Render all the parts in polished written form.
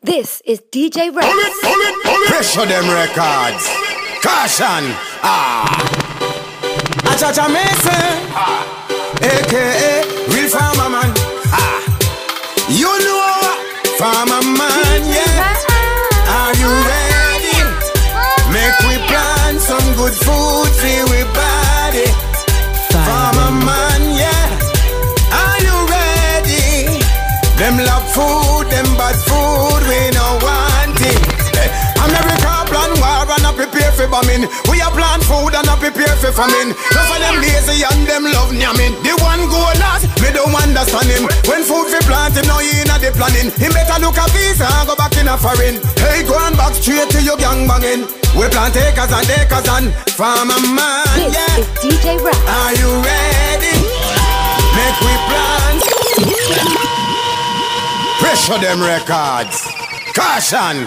This is DJ Rex. Pressure them records. Caution. Achacha Mason. AKA Real Farmer Man. You know Farmer Man, yeah. Are you ready? Make we plan some good food for we body. Farmer Man, yeah. Are you ready? Them love food, them bad food, we no want it. America plan war and a prepare for bombing. We a plan food and a prepare for famine. None of them lazy and them love nyamming. The one go last, me don't understand him. When food for plant, him now he in a the planning. He better look a visa and go back in a foreign. Hey, go and back straight to your gang banging. We plant acres and Farmer Man, this yeah. is DJ Rex. Are you ready? Make we plant. Pressure them records. Caution.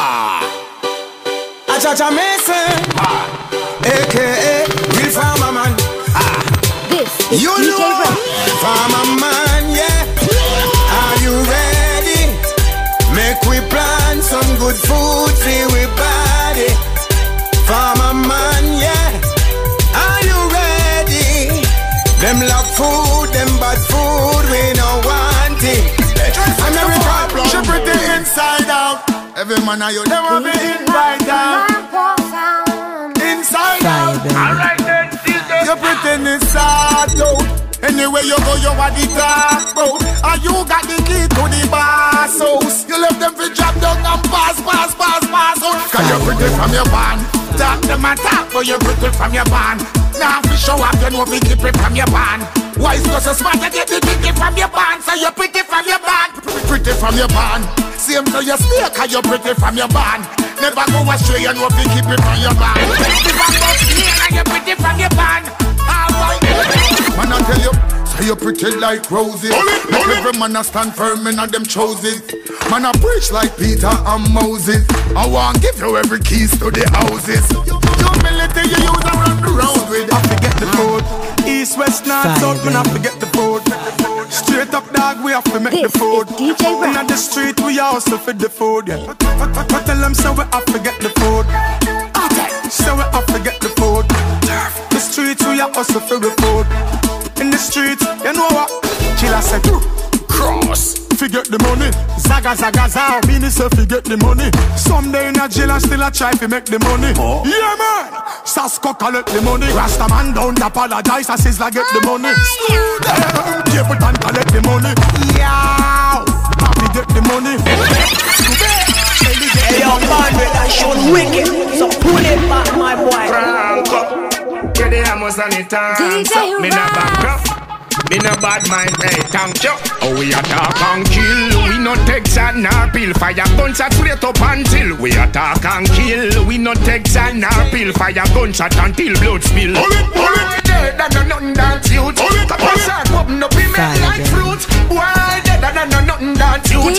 Achacha Mason. AKA Real Farmer Man. This is You DJ know Rex. Farmer Man, yeah. Are you ready? Make we plant some good food for we body. Farmer Man, yeah. Are you ready? Them love food, them bad food, we no want it. America, she pretty inside out. Every man of you, they want me inside out. Inside out. Alright then, you pretty inside out. Anywhere you go, you want the talk about. And you got the key to the boss house. You left them for drop down and pass out. Cause you pretty from your band. Talk them and talk, but you pretty from your band. Now if you show up, you know we keep it from your band. Why is not so smart, you get the ticket from your band. So you're pretty from your band. Pretty from your band. Same to your stay, cause you're pretty from your band. Never go astray, you know we keep it from your band. If I'm not here, and you're pretty from your band. Alright. Man, I tell you, say you're pretty like roses. Make every man a stand firm in them choices. Man, I preach like Peter and Moses. I want give you every keys to the houses. Humility you use around the road with. I forget the food. East, west, north, south, man, I forget the food. Straight up, dog, we have to make This the food. is DJ Rex. In the street, we also feed the food, yeah. But tell them, so we have to get the food. So we have to get the food. The streets, we are also for the food. In the streets, you know what? Killer said, cross. Forget the money. Zaga, zaga, zaga. Mean yourself, forget the money. Someday in a jail and still a try to make the money. Oh. Yeah, man. Sasko collect the money. Rasta man don't apologize. I says like get the money. People don't collect the money. Yeah. Happy get the money. Hey, yo, man, that show wicked. So pull it back, my boy. Frank up. Get the hammers on the time. So me not back up. Me no bad mind, hey, thank you. Oh, we attack and kill. We no take sand nor pill. Fire gunshot straight up until we attack and kill. We no take sand nor pill. Fire gunshot until blood spill. Why dead and nothing that's youth? Cause I open up in made like fruit. Why dead and nothing that's youth?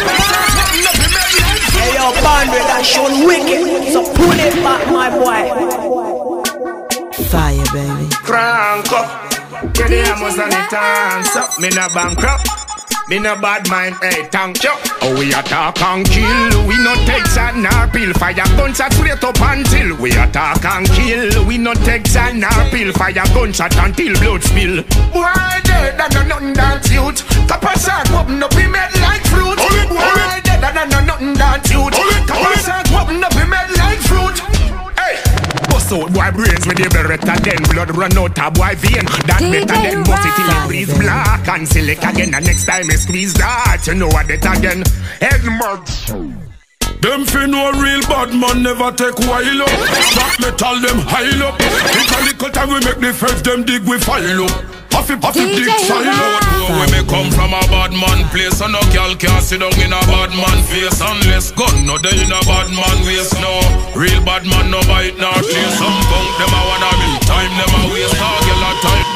Hey, yo, man, that show wicked. So pull it back, my boy. Fire, baby. Crank up. Get the hammers on the time. So me no bankrupt. Me no bad mind, hey, thank you. Oh, we attack and kill. We no take sand nor pill. Fire gunshot straight up until we attack and kill. We no take sand nor pill. Fire gunshot until blood spill. Why dead and nothing that's youth? Capacity open up, we made like fruit. Why dead and nothing that's youth? Capacity open up, we made like fruit. Hey! Bust out boy brains with the beretta, then blood run out a boy vein. That better than bust it in the breeze black and select again. And next time I squeeze that, you know what it again. Edmund. Them fi no real bad man never take while up. Stop metal them high up. It's a little time we make the feds them dig we file up. Puffy dig file up. Where me come from a bad man place, and no girl can't sit down in a bad man face unless gun no day in a bad man waist. No real bad man no bite nor chase. Some punk them a wanna real time them a waste all girl a time.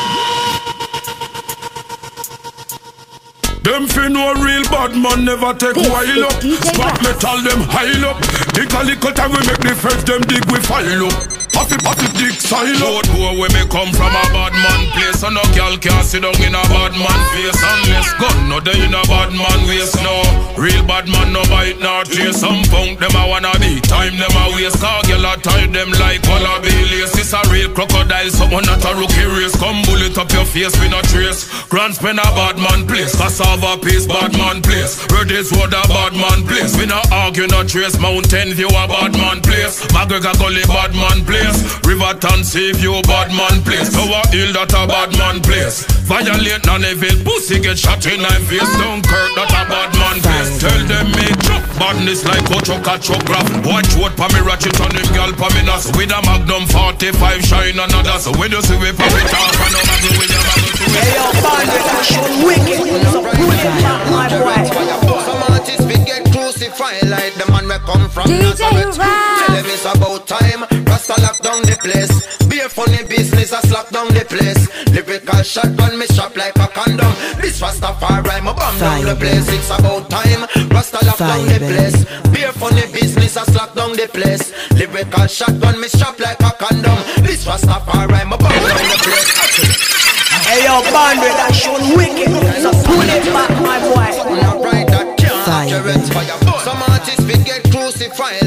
Them fi no real bad man never take while up. Spot metal them high up. Take a little time we make the feds them dig we file up. Puffy dig silo. Out boy where me come from a bad man place, and no girl can't sit down in a bad man face unless gun no day in a bad man waist. No real bad man no bite it not chase. Some punk them a wanna be. Time them a waste. Car girl a tie them like wallaby lace. This a real crocodile, someone not a rookie race. Come bullet up your face, we no trace. Grand spend a bad man place. Cassava piece, bad man place. Redis wood a bad man place. We no argue, no trace. Mountain View a bad man place. McGregor Gully bad man place. Riverton Seaview bad man place. Tower Hill that a bad man place. Violate non-evil, pussy get shot in my face. Dunkirk that a bad man place. Tell them me truck badness like Ocho Kachograph. Watch what pa me ratchet on him girl pa me nas. With a Magnum 45 shine another. So when you see we pop it off and no matter with your magnum to it. Hey yo, bandit, that shit wicked. So pull it back, my boy. Some artists we get crucified like the man we come from Nazareth. Tell them it's about time. Rasta lock down the place. Be a funny business, I slap down the place. Lyrical shotgun, me shop like a condom. This Rastafari, my bomb down the place. It's about time. Rasta lock down the place. Be a funny business, I slap down the place. Lyrical shotgun, me shop like a condom. This Rastafari, my bomb down the place. Hey yo, bandit, that shit wicked. So pull it back, my boy. Some artists we get crucified